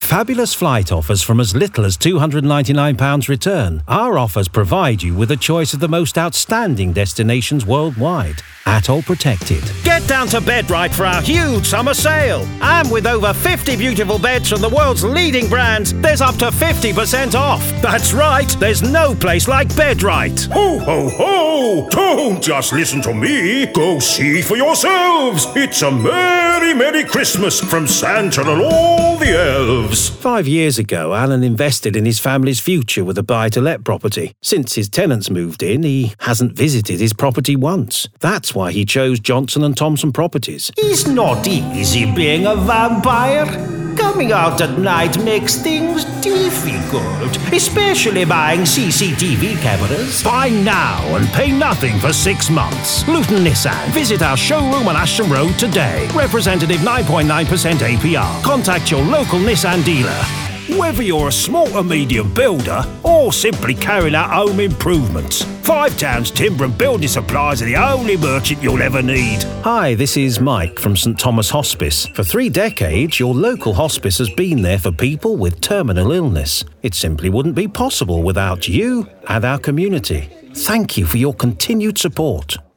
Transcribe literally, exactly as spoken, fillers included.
fabulous flight offers from as little as two hundred ninety-nine pounds return. Our offers provide you with a choice of the most outstanding destinations worldwide. Atoll Protected. Get down to Bedright for our huge summer sale. And with over fifty beautiful beds from the world's leading brands, there's up to fifty percent off. That's right, there's no place like Bedright. Ho, ho, ho! Don't just listen to me. Go see for yourselves. It's a merry, merry Christmas from Santa and all the elves. Five years ago, Alan invested in his family's future with a buy-to-let property. Since his tenants moved in, he hasn't visited his property once. That's why he chose Johnson and Thompson Properties. It's not easy being a vampire. Coming out at night makes things difficult, especially buying C C T V cameras. Buy now and pay nothing for six months. Luton Nissan. Visit our showroom on Ashton Road today. Representative nine point nine percent A P R. Contact your local Nissan dealer. Whether you're a small or medium builder or simply carrying out home improvements, Five Towns Timber and Building Supplies are the only merchant you'll ever need. Hi, this is Mike from St Thomas Hospice. For three decades, your local hospice has been there for people with terminal illness. It simply wouldn't be possible without you and our community. Thank you for your continued support.